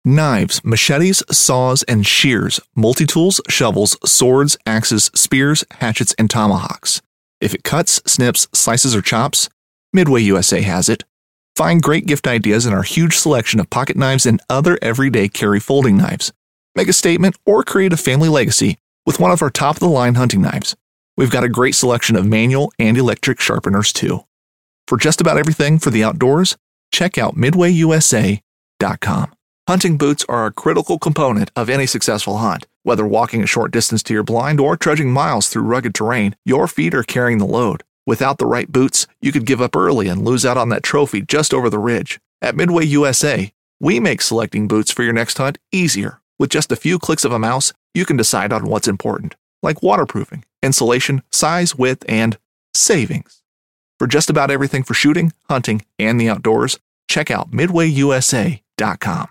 Knives, machetes, saws, and shears, multi-tools, shovels, swords, axes, spears, hatchets, and tomahawks. If it cuts, snips, slices, or chops, Midway USA has it. Find great gift ideas in our huge selection of pocket knives and other everyday carry folding knives. Make a statement or create a family legacy with one of our top-of-the-line hunting knives. We've got a great selection of manual and electric sharpeners too. For just about everything for the outdoors, check out MidwayUSA.com. Hunting boots are a critical component of any successful hunt. Whether walking a short distance to your blind or trudging miles through rugged terrain, your feet are carrying the load. Without the right boots, you could give up early and lose out on that trophy just over the ridge. At Midway USA, we make selecting boots for your next hunt easier. With just a few clicks of a mouse, you can decide on what's important, like waterproofing, insulation, size, width, and savings. For just about everything for shooting, hunting, and the outdoors, check out MidwayUSA.com.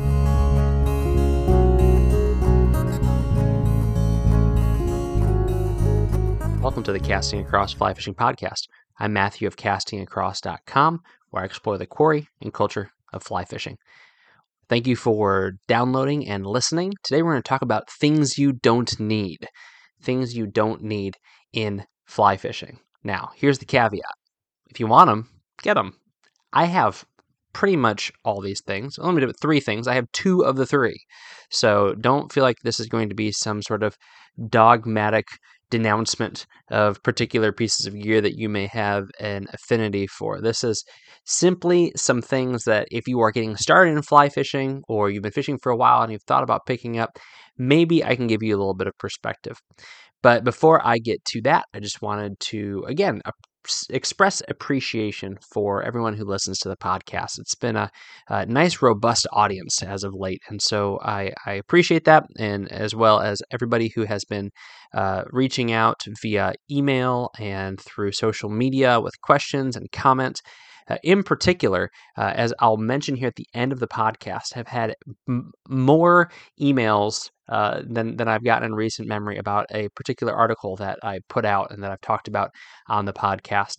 Welcome to the Casting Across Fly Fishing Podcast. I'm Matthew of CastingAcross.com, where I explore the quarry and culture of fly fishing. Thank you for downloading and listening. Today we're going to talk about things you don't need. Things you don't need in fly fishing. Now, here's the caveat. If you want them, get them. I have pretty much all these things. Let me do 3 things. I have 2 of the 3. So don't feel like this is going to be some sort of dogmatic denouncement of particular pieces of gear that you may have an affinity for. This is simply some things that if you are getting started in fly fishing or you've been fishing for a while and you've thought about picking up, maybe I can give you a little bit of perspective. But before I get to that, I just wanted to, again, express appreciation for everyone who listens to the podcast. It's been a nice, robust audience as of late, and so I appreciate that, and as well as everybody who has been reaching out via email and through social media with questions and comments. In particular, as I'll mention here at the end of the podcast, have had more emails than I've gotten in recent memory about a particular article that I put out and that I've talked about on the podcast.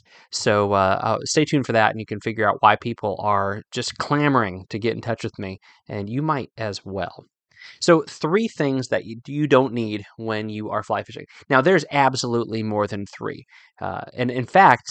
So stay tuned for that, and you can figure out why people are just clamoring to get in touch with me, and you might as well. So 3 things that you don't need when you are fly fishing. Now, there's absolutely more than 3. And in fact,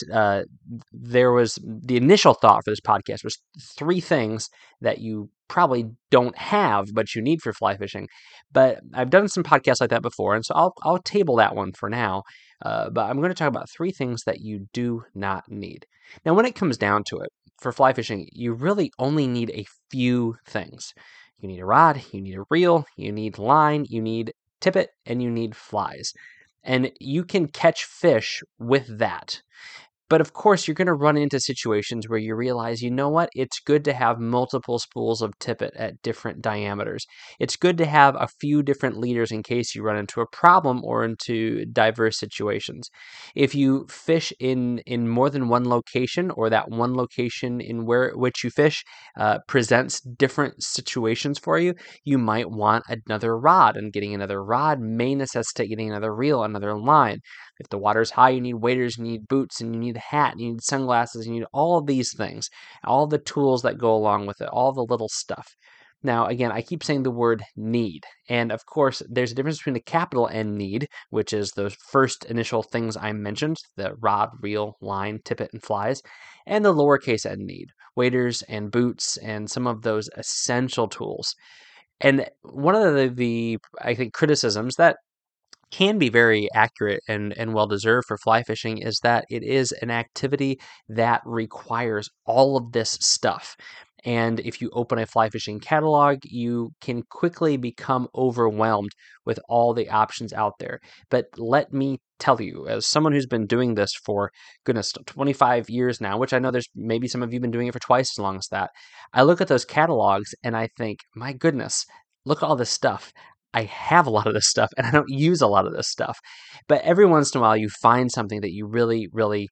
there was the initial thought for this podcast was 3 things that you probably don't have, but you need for fly fishing. But I've done some podcasts like that before, and so I'll table that one for now. But I'm going to talk about 3 things that you do not need. Now, when it comes down to it, for fly fishing, you really only need a few things. You need a rod, you need a reel, you need line, you need tippet, and you need flies. And you can catch fish with that. But of course, you're going to run into situations where you realize, you know what, it's good to have multiple spools of tippet at different diameters. It's good to have a few different leaders in case you run into a problem or into diverse situations. If you fish in more than one location, or that one location in which you fish presents different situations for you, you might want another rod, and getting another rod may necessitate getting another reel, another line. If the water's high, you need waders, you need boots, and you need a hat, you need sunglasses, you need all of these things, all the tools that go along with it, all the little stuff. Now, again, I keep saying the word need. And of course, there's a difference between the capital N need, which is those first initial things I mentioned, the rod, reel, line, tippet, and flies, and the lowercase n need, waders and boots and some of those essential tools. And one of the I think, criticisms that can be very accurate and well-deserved for fly fishing is that it is an activity that requires all of this stuff. And if you open a fly fishing catalog, you can quickly become overwhelmed with all the options out there. But let me tell you, as someone who's been doing this for, goodness, 25 years now, which I know there's maybe some of you have been doing it for twice as long as that, I look at those catalogs and I think, my goodness, look at all this stuff. I have a lot of this stuff and I don't use a lot of this stuff. But every once in a while you find something that you really, really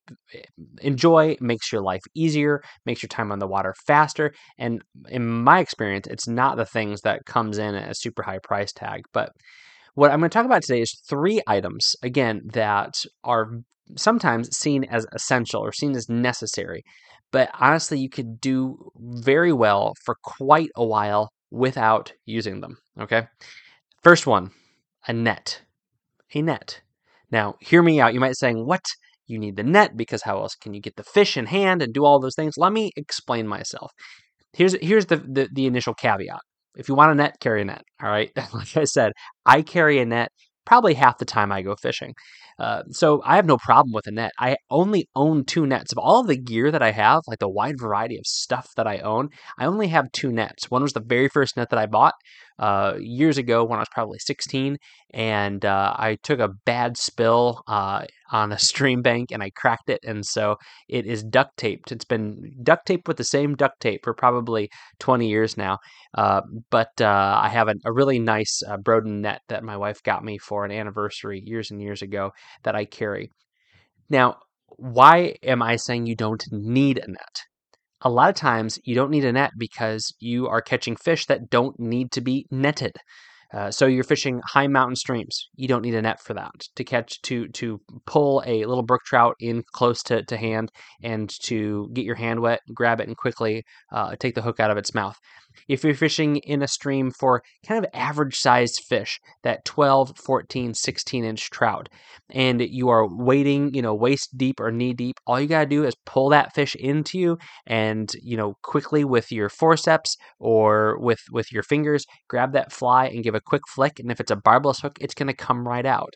enjoy, makes your life easier, makes your time on the water faster. And in my experience, it's not the things that comes in at a super high price tag. But what I'm going to talk about today is 3 items, again, that are sometimes seen as essential or seen as necessary. But honestly, you could do very well for quite a while without using them. Okay. First one, a net. A net. Now, hear me out. You might be saying, what? You need the net because how else can you get the fish in hand and do all those things? Let me explain myself. Here's the initial caveat. If you want a net, carry a net. All right. Like I said, I carry a net probably half the time I go fishing. So I have no problem with a net. I only own 2 nets. Of all of the gear that I have, like the wide variety of stuff that I own, I only have 2 nets. One was the very first net that I bought years ago when I was probably 16, and I took a bad spill on a stream bank and I cracked it, and so it is duct taped. It's been duct taped with the same duct tape for probably 20 years now. But I have a really nice Broden net that my wife got me for an anniversary years and years ago that I carry. Now, why am I saying you don't need a net? A lot of times you don't need a net because you are catching fish that don't need to be netted. So you're fishing high mountain streams. You don't need a net for that to pull a little brook trout in close to hand and to get your hand wet, grab it, and quickly take the hook out of its mouth. If you're fishing in a stream for kind of average sized fish, that 12, 14, 16-inch trout, and you are wading, waist deep or knee deep, all you got to do is pull that fish into you and, quickly with your forceps or with your fingers, grab that fly and give a quick flick. And if it's a barbless hook, it's going to come right out.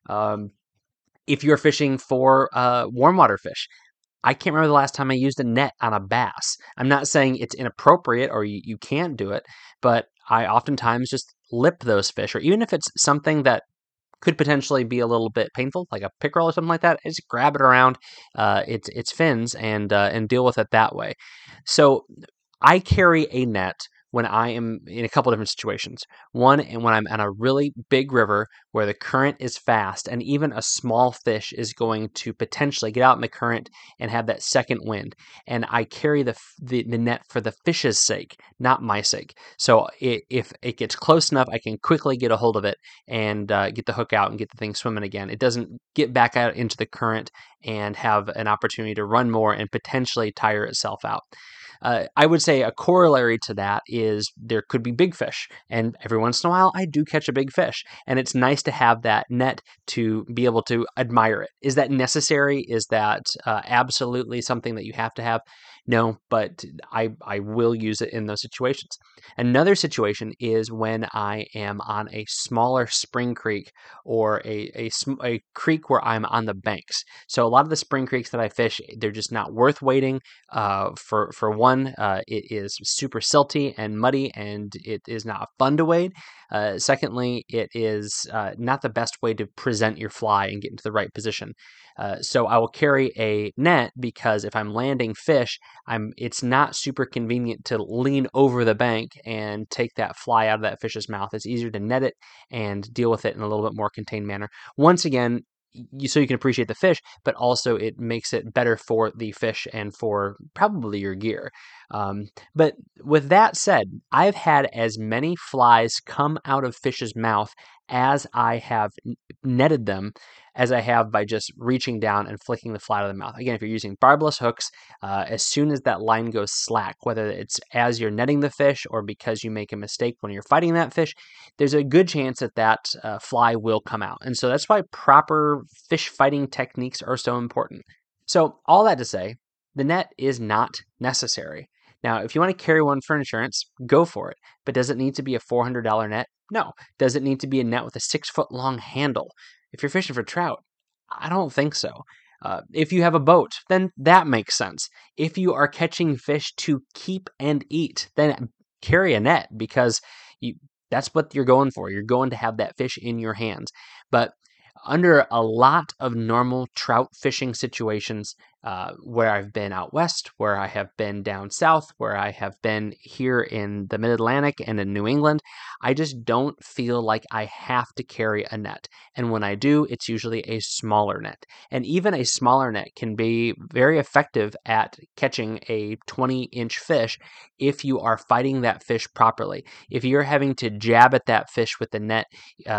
If you're fishing for warm water fish, I can't remember the last time I used a net on a bass. I'm not saying it's inappropriate or you can't do it, but I oftentimes just lip those fish, or even if it's something that could potentially be a little bit painful, like a pickerel or something like that, just grab it around its fins and deal with it that way. So I carry a net when I am in a couple different situations. One, and when I'm on a really big river where the current is fast and even a small fish is going to potentially get out in the current and have that second wind. And I carry the net for the fish's sake, not my sake. So if it gets close enough, I can quickly get a hold of it and get the hook out and get the thing swimming again. It doesn't get back out into the current and have an opportunity to run more and potentially tire itself out. I would say a corollary to that is there could be big fish, and every once in a while I do catch a big fish, and it's nice to have that net to be able to admire it. Is that necessary? Is that absolutely something that you have to have? No, but I will use it in those situations. Another situation is when I am on a smaller spring creek or a creek where I'm on the banks. So a lot of the spring creeks that I fish, they're just not worth wading. For one, it is super silty and muddy, and it is not fun to wade. Secondly, it is not the best way to present your fly and get into the right position. So I will carry a net because if I'm landing fish, it's not super convenient to lean over the bank and take that fly out of that fish's mouth. It's easier to net it and deal with it in a little bit more contained manner. Once again, so you can appreciate the fish, but also it makes it better for the fish and for probably your gear. But with that said, I've had as many flies come out of fish's mouth as I have netted them as I have by just reaching down and flicking the fly out of the mouth. Again, if you're using barbless hooks, as soon as that line goes slack, whether it's as you're netting the fish or because you make a mistake when you're fighting that fish, there's a good chance that fly will come out. And so that's why proper fish fighting techniques are so important. So all that to say, the net is not necessary. Now, if you want to carry one for insurance, go for it. But does it need to be a $400 net? No. Does it need to be a net with a 6-foot long handle? If you're fishing for trout, I don't think so. If you have a boat, then that makes sense. If you are catching fish to keep and eat, then carry a net because that's what you're going for. You're going to have that fish in your hands. But under a lot of normal trout fishing situations, where I've been out west, where I have been down south, where I have been here in the Mid-Atlantic and in New England, I just don't feel like I have to carry a net. And when I do, it's usually a smaller net. And even a smaller net can be very effective at catching a 20-inch fish if you are fighting that fish properly. If you're having to jab at that fish with the net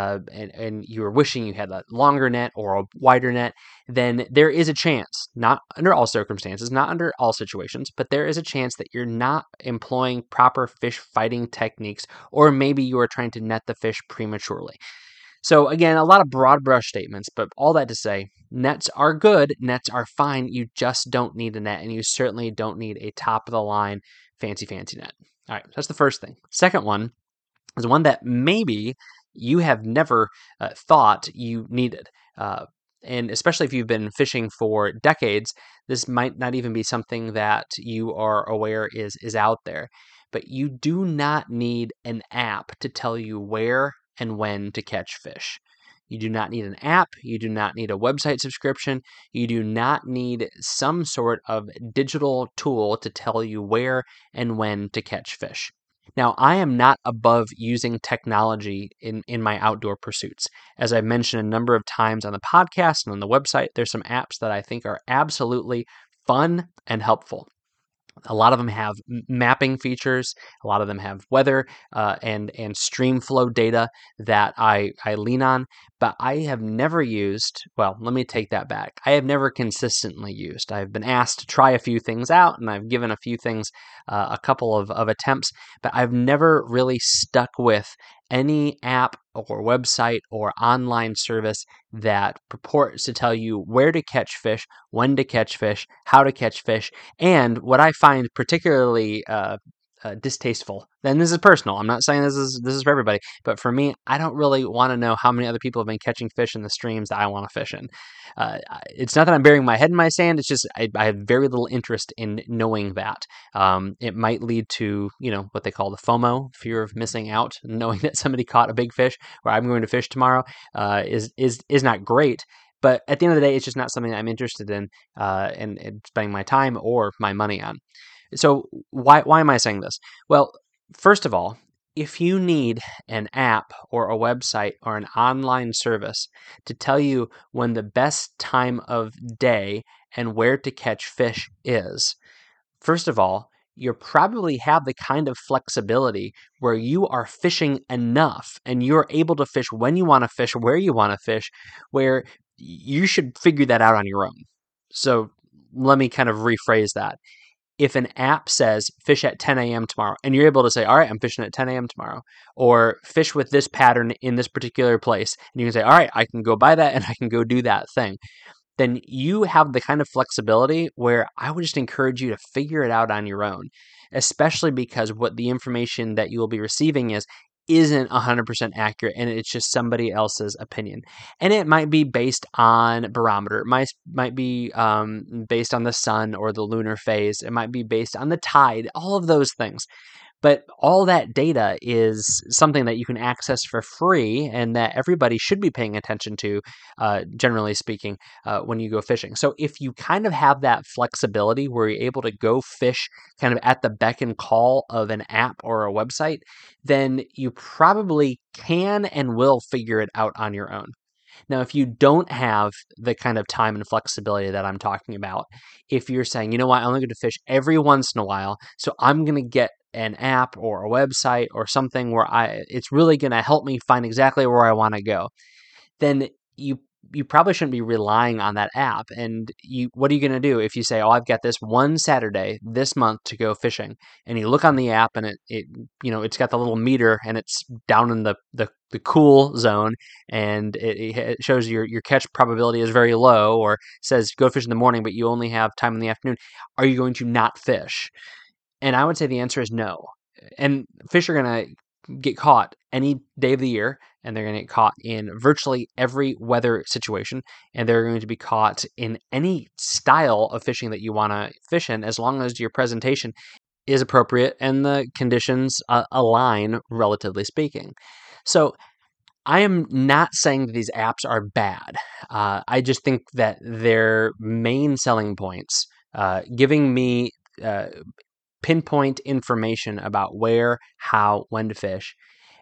and you're wishing you had a longer net or a wider net, then there is a chance, not under all circumstances, not under all situations, but there is a chance that you're not employing proper fish fighting techniques, or maybe you are trying to net the fish prematurely. So again, a lot of broad brush statements, but all that to say, nets are good, nets are fine. You just don't need a net, and you certainly don't need a top of the line fancy net. All right, that's the first thing. Second one is one that maybe you have never thought you needed. And especially if you've been fishing for decades, this might not even be something that you are aware is out there. But you do not need an app to tell you where and when to catch fish. You do not need an app. You do not need a website subscription. You do not need some sort of digital tool to tell you where and when to catch fish. Now, I am not above using technology in my outdoor pursuits. As I mentioned a number of times on the podcast and on the website, there's some apps that I think are absolutely fun and helpful. A lot of them have mapping features. A lot of them have weather and stream flow data that I lean on. But I have never used, well, let me take that back. I have never consistently used. I've been asked to try a few things out, and I've given a few things a couple of attempts, but I've never really stuck with any app or website or online service that purports to tell you where to catch fish, when to catch fish, how to catch fish, and what I find particularly distasteful. And this is personal. I'm not saying this is for everybody, but for me, I don't really want to know how many other people have been catching fish in the streams that I want to fish in. It's not that I'm burying my head in my sand. It's just I have very little interest in knowing that. It might lead to what they call the FOMO, fear of missing out, knowing that somebody caught a big fish where I'm going to fish tomorrow is not great. But at the end of the day, it's just not something that I'm interested in and spending my time or my money on. So why am I saying this? Well, first of all, if you need an app or a website or an online service to tell you when the best time of day and where to catch fish is, first of all, you probably have the kind of flexibility where you are fishing enough and you're able to fish when you want to fish, where you want to fish, where you should figure that out on your own. So let me kind of rephrase that. If an app says fish at 10 a.m. tomorrow, and you're able to say, all right, I'm fishing at 10 a.m. tomorrow, or fish with this pattern in this particular place, and you can say, all right, I can go buy that and I can go do that thing, then you have the kind of flexibility where I would just encourage you to figure it out on your own, especially because what the information that you will be receiving isn't 100% accurate, and it's just somebody else's opinion. And it might be based on barometer. It might be based on the sun or the lunar phase. It might be based on the tide, all of those things. But all that data is something that you can access for free and that everybody should be paying attention to, generally speaking, when you go fishing. So if you kind of have that flexibility where you're able to go fish kind of at the beck and call of an app or a website, then you probably can and will figure it out on your own. Now, if you don't have the kind of time and flexibility that I'm talking about, if you're saying, you know what, I only go to fish every once in a while, so I'm going to get an app or a website or something where it's really going to help me find exactly where I want to go, then you probably shouldn't be relying on that app. And what are you going to do if you say, oh, I've got this one Saturday this month to go fishing, and you look on the app and it's got the little meter and it's down in the cool zone, and it shows your catch probability is very low, or says go fish in the morning, but you only have time in the afternoon. Are you going to not fish? And I would say the answer is no. And fish are going to get caught any day of the year, and they're going to get caught in virtually every weather situation, and they're going to be caught in any style of fishing that you want to fish in, as long as your presentation is appropriate and the conditions align, relatively speaking. So I am not saying that these apps are bad. I just think that their main selling points, giving me pinpoint information about where, how, when to fish,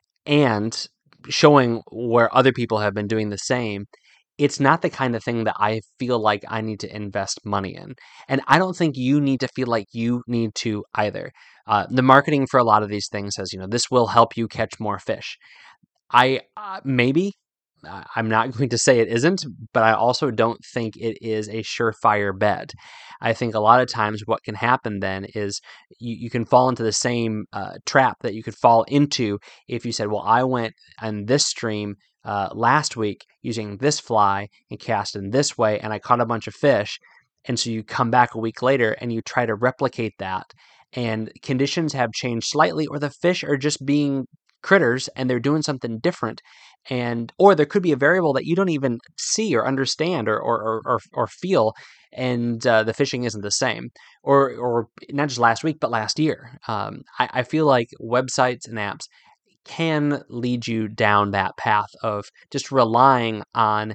and showing where other people have been doing the same, it's not the kind of thing that I feel like I need to invest money in. And I don't think you need to feel like you need to either. The marketing for a lot of these things says, this will help you catch more fish. Maybe, I'm not going to say it isn't, but I also don't think it is a surefire bet. I think a lot of times what can happen then is you can fall into the same trap that you could fall into if you said, well, I went on this stream last week using this fly and cast in this way, and I caught a bunch of fish. And so you come back a week later and you try to replicate that, and conditions have changed slightly, or the fish are just being critters and they're doing something different, and or there could be a variable that you don't even see or understand or feel, and the fishing isn't the same, or not just last week but last year. I feel like websites and apps can lead you down that path of just relying on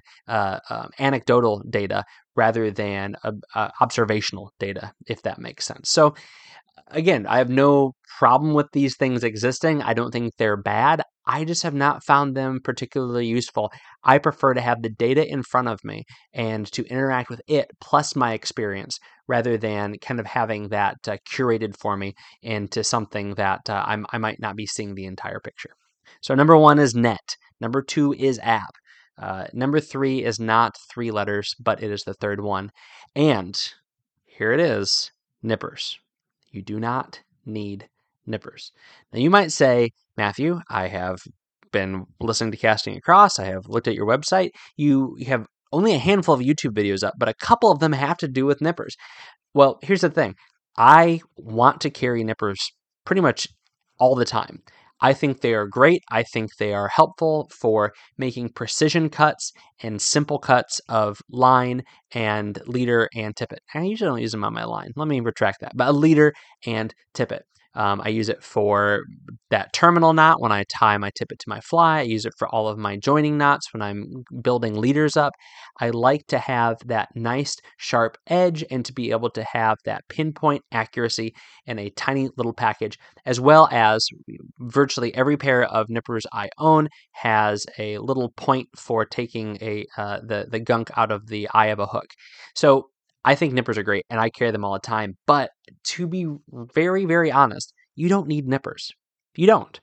anecdotal data rather than observational data, if that makes sense. So again, I have no problem with these things existing. I don't think they're bad. I just have not found them particularly useful. I prefer to have the data in front of me and to interact with it plus my experience rather than kind of having that curated for me into something that I might not be seeing the entire picture. So number 1 is net. Number 2 is app. Number 3 is not 3 letters, but it is the third one. And here it is, nippers. You do not need nippers. Now you might say, Matthew, I have been listening to Casting Across. I have looked at your website. You have only a handful of YouTube videos up, but a couple of them have to do with nippers. Well, here's the thing. I want to carry nippers pretty much all the time. I think they are great. I think they are helpful for making precision cuts and simple cuts of line and leader and tippet. I usually don't use them on my line. Let me retract that. But a leader and tippet. I use it for that terminal knot when I tie my tippet to my fly. I use it for all of my joining knots when I'm building leaders up. I like to have that nice sharp edge and to be able to have that pinpoint accuracy in a tiny little package, as well as virtually every pair of nippers I own has a little point for taking the gunk out of the eye of a hook. So I think nippers are great, and I carry them all the time. But to be very, very honest, you don't need nippers. You don't.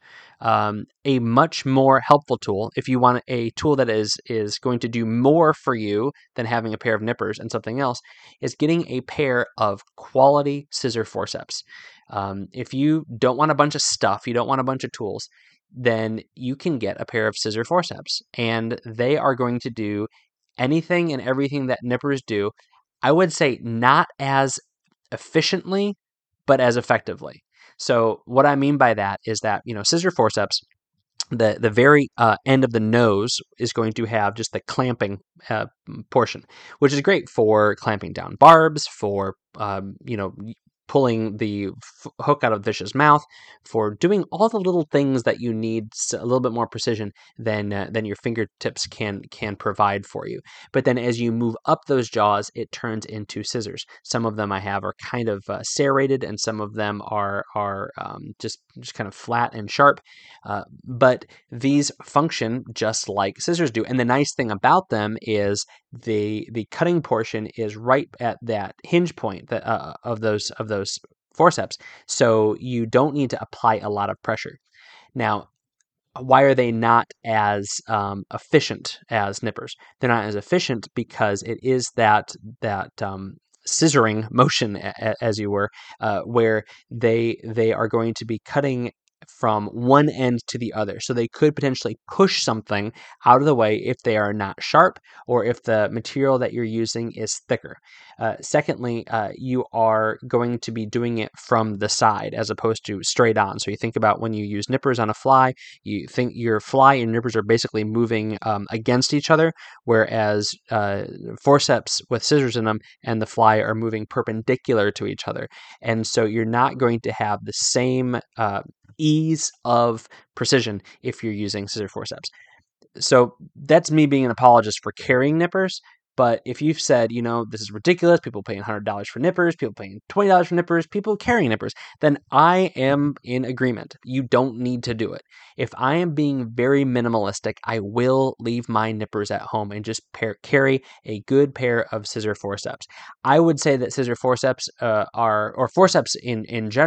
A much more helpful tool, if you want a tool that is going to do more for you than having a pair of nippers and something else, is getting a pair of quality scissor forceps. If you don't want a bunch of stuff, you don't want a bunch of tools, then you can get a pair of scissor forceps, and they are going to do anything and everything that nippers do. I would say not as efficiently, but as effectively. So what I mean by that is that, scissor forceps, the very end of the nose is going to have just the clamping portion, which is great for clamping down barbs, for, pulling the hook out of the fish's mouth, for doing all the little things that you need a little bit more precision than your fingertips can provide for you. But then as you move up those jaws, it turns into scissors. Some of them I have are kind of serrated, and some of them are just kind of flat and sharp. But these function just like scissors do. And the nice thing about them is the cutting portion is right at that hinge point of those forceps, so you don't need to apply a lot of pressure. Now, why are they not as efficient as nippers? They're not as efficient because it is that scissoring motion, as you were, where they are going to be cutting from one end to the other. So they could potentially push something out of the way if they are not sharp or if the material that you're using is thicker. Secondly, you are going to be doing it from the side as opposed to straight on. So you think about when you use nippers on a fly, you think your fly and nippers are basically moving against each other, whereas forceps with scissors in them and the fly are moving perpendicular to each other. And so you're not going to have the same ease of precision if you're using scissor forceps. So that's me being an apologist for carrying nippers. But if you've said, this is ridiculous, people paying $100 for nippers, people paying $20 for nippers, people carrying nippers, then I am in agreement. You don't need to do it. If I am being very minimalistic, I will leave my nippers at home and just carry a good pair of scissor forceps. I would say that scissor forceps or forceps in general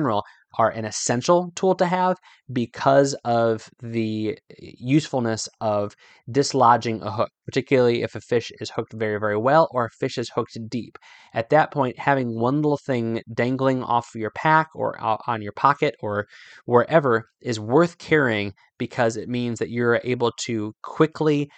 are an essential tool to have because of the usefulness of dislodging a hook, particularly if a fish is hooked very, very well or a fish is hooked deep. At that point, having one little thing dangling off your pack or on your pocket or wherever is worth carrying because it means that you're able to quickly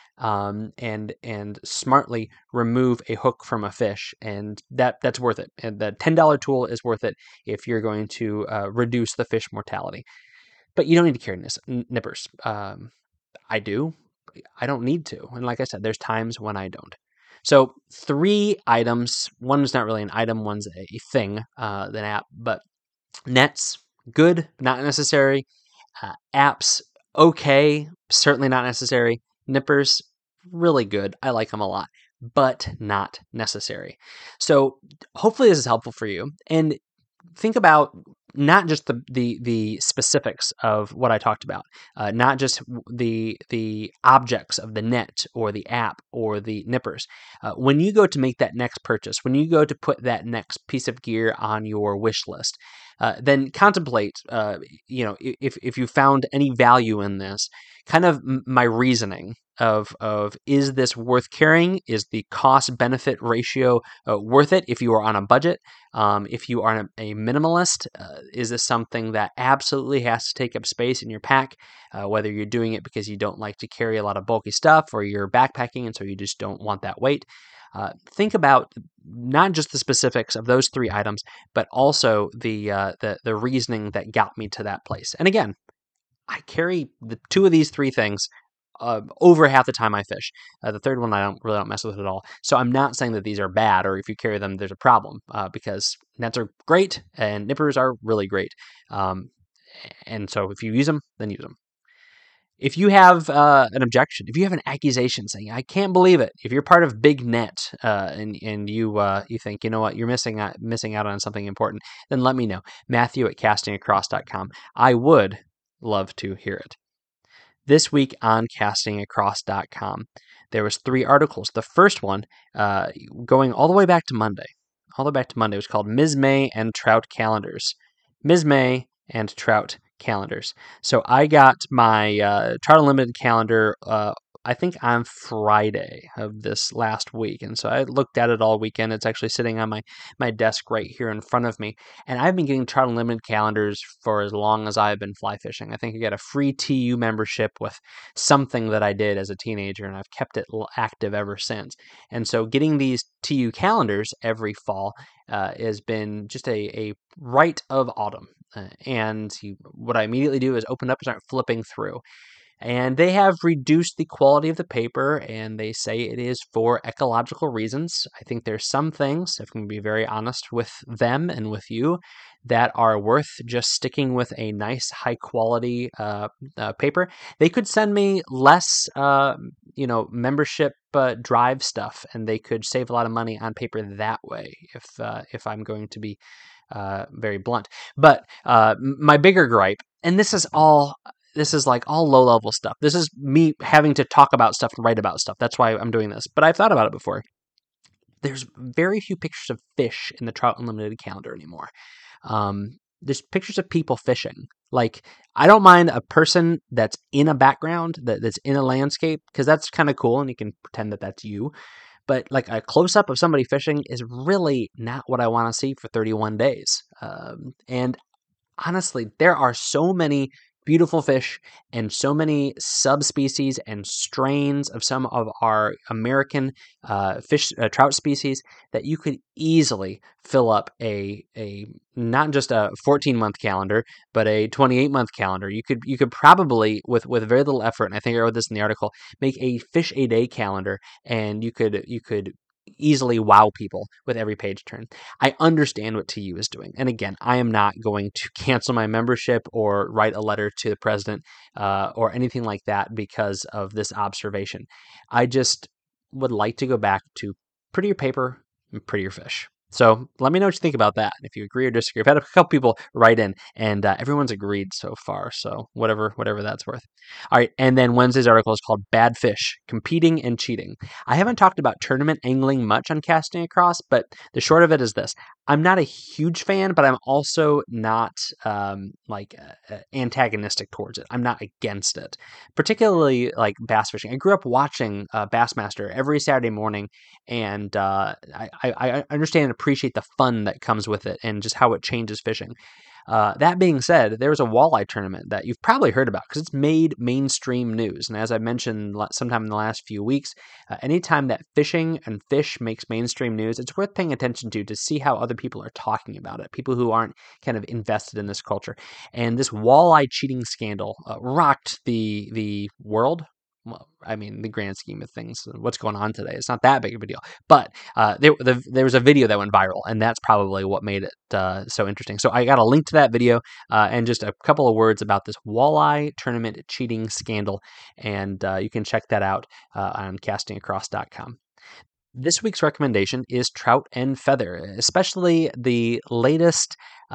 and smartly remove a hook from a fish, and that's worth it. And the $10 tool is worth it if you're going to reduce the fish mortality. But you don't need to carry nippers. I do. I don't need to. And like I said, there's times when I don't. So 3 items. One's not really an item. One's a thing, an app. But nets, good, not necessary. Apps, okay, certainly not necessary. Nippers, really good. I like them a lot, but not necessary. So hopefully this is helpful for you. And think about not just the specifics of what I talked about, not just the objects of the net or the app or the nippers. When you go to make that next purchase, when you go to put that next piece of gear on your wish list, then contemplate, if you found any value in this, kind of my reasoning of is this worth carrying? Is the cost benefit ratio worth it if you are on a budget? If you are a minimalist, is this something that absolutely has to take up space in your pack? Whether you're doing it because you don't like to carry a lot of bulky stuff, or you're backpacking and so you just don't want that weight. Think about not just the specifics of those 3 items, but also the reasoning that got me to that place. And again, I carry the 2 of these 3 things over half the time I fish. The third one I don't mess with at all. So I'm not saying that these are bad, or if you carry them, there's a problem, because nets are great and nippers are really great. And so if you use them, then use them. If you have an objection, if you have an accusation saying, I can't believe it, if you're part of Big Net and you think, you know what, you're missing out on something important, then let me know. Matthew@castingacross.com. I would love to hear it. This week on castingacross.com, there was 3 articles. The first one, going all the way back to Monday. It was called Ms. May and Trout Calendars. Ms. May and Trout Calendars. So I got my Trout Unlimited calendar, I think on Friday of this last week. And so I looked at it all weekend. It's actually sitting on my desk right here in front of me. And I've been getting Trout Unlimited calendars for as long as I've been fly fishing. I think I got a free TU membership with something that I did as a teenager, and I've kept it active ever since. And so getting these TU calendars every fall has been just a rite of autumn. What I immediately do is open up and start flipping through. And they have reduced the quality of the paper, and they say it is for ecological reasons. I think there's some things, if I'm going to be very honest with them and with you, that are worth just sticking with a nice, high-quality paper. They could send me less, membership drive stuff, and they could save a lot of money on paper that way, if I'm going to be very blunt. But my bigger gripe, and this is like all low-level stuff. This is me having to talk about stuff and write about stuff. That's why I'm doing this. But I've thought about it before. There's very few pictures of fish in the Trout Unlimited calendar anymore. There's pictures of people fishing. Like, I don't mind a person that's in a background, that's in a landscape, because that's kind of cool, and you can pretend that that's you. But like a close-up of somebody fishing is really not what I want to see for 31 days. And honestly, there are so many beautiful fish and so many subspecies and strains of some of our American trout species that you could easily fill up a not just a 14-month calendar, but a 28-month calendar. You could probably, with very little effort, and I think I wrote this in the article, make a fish a day calendar, and you could easily wow people with every page turn. I understand what TU is doing. And again, I am not going to cancel my membership or write a letter to the president or anything like that because of this observation. I just would like to go back to prettier paper and prettier fish. So let me know what you think about that. If you agree or disagree. I've had a couple people write in, and everyone's agreed so far. So whatever that's worth. All right, and then Wednesday's article is called "Bad Fish: Competing and Cheating." I haven't talked about tournament angling much on Casting Across, but the short of it is this: I'm not a huge fan, but I'm also not antagonistic towards it. I'm not against it, particularly like bass fishing. I grew up watching Bassmaster every Saturday morning, and I understand and appreciate the fun that comes with it and just how it changes fishing. That being said, there was a walleye tournament that you've probably heard about because it's made mainstream news. And as I mentioned sometime in the last few weeks, anytime that fishing and fish makes mainstream news, it's worth paying attention to see how other people are talking about it, people who aren't kind of invested in this culture. And this walleye cheating scandal rocked the world. Well, I mean, the grand scheme of things, what's going on today, it's not that big of a deal. But there was a video that went viral, and that's probably what made it so interesting. So I got a link to that video and just a couple of words about this walleye tournament cheating scandal, and you can check that out on castingacross.com. This week's recommendation is Trout and Feather, especially the latest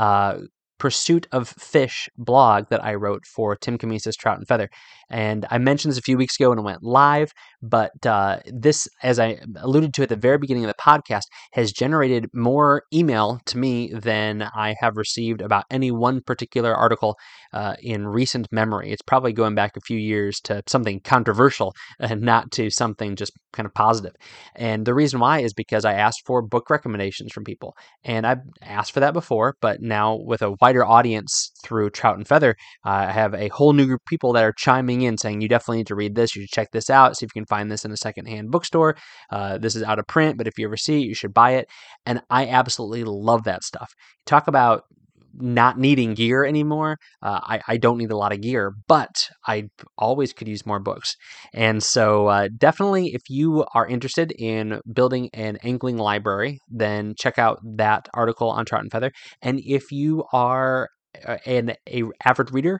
Pursuit of Fish blog that I wrote for Tim Camisa's Trout and Feather. And I mentioned this a few weeks ago and it went live, but this, as I alluded to at the very beginning of the podcast, has generated more email to me than I have received about any one particular article in recent memory. It's probably going back a few years to something controversial and not to something just kind of positive. And the reason why is because I asked for book recommendations from people. And I've asked for that before, but now with a wider audience through Trout and Feather, I have a whole new group of people that are chiming in saying, you definitely need to read this. You should check this out. See if you can find this in a secondhand bookstore. This is out of print, but if you ever see it, you should buy it. And I absolutely love that stuff. Talk about not needing gear anymore. I don't need a lot of gear, but I always could use more books. And so definitely, if you are interested in building an angling library, then check out that article on Trout and Feather. And if you are an avid reader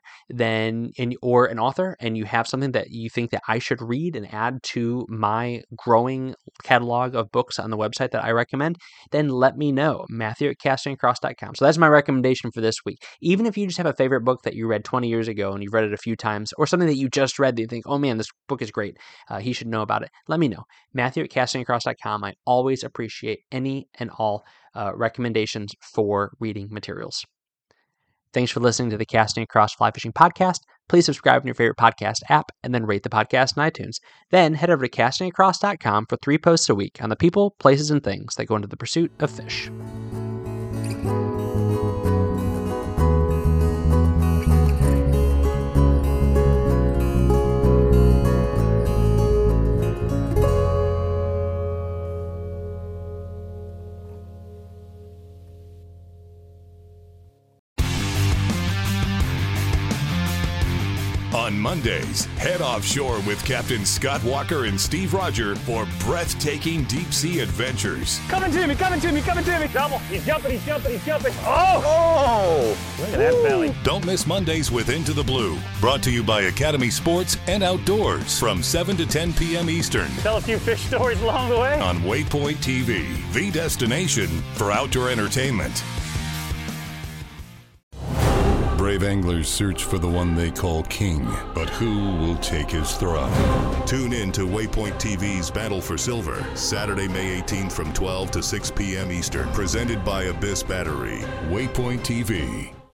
or an author, and you have something that you think that I should read and add to my growing catalog of books on the website that I recommend, then let me know. Matthew@castingacross.com. So that's my recommendation for this week. Even if you just have a favorite book that you read 20 years ago and you've read it a few times, or something that you just read that you think, oh man, this book is great, he should know about it, let me know. Matthew@castingacross.com. I always appreciate any and all recommendations for reading materials. Thanks for listening to the Casting Across Fly Fishing Podcast. Please subscribe in your favorite podcast app and then rate the podcast in iTunes. Then head over to castingacross.com for 3 posts a week on the people, places, and things that go into the pursuit of fish. On Mondays, head offshore with Captain Scott Walker and Steve Roger for breathtaking deep-sea adventures. Coming to me. Double. He's jumping. Oh! Look at that belly. Don't miss Mondays with Into the Blue. Brought to you by Academy Sports and Outdoors from 7 to 10 p.m. Eastern. Tell a few fish stories along the way. On Waypoint TV, the destination for outdoor entertainment. Brave anglers search for the one they call king, but who will take his throne? Tune in to Waypoint TV's Battle for Silver, Saturday, May 18th from 12 to 6 p.m. Eastern, presented by Abyss Battery. Waypoint TV.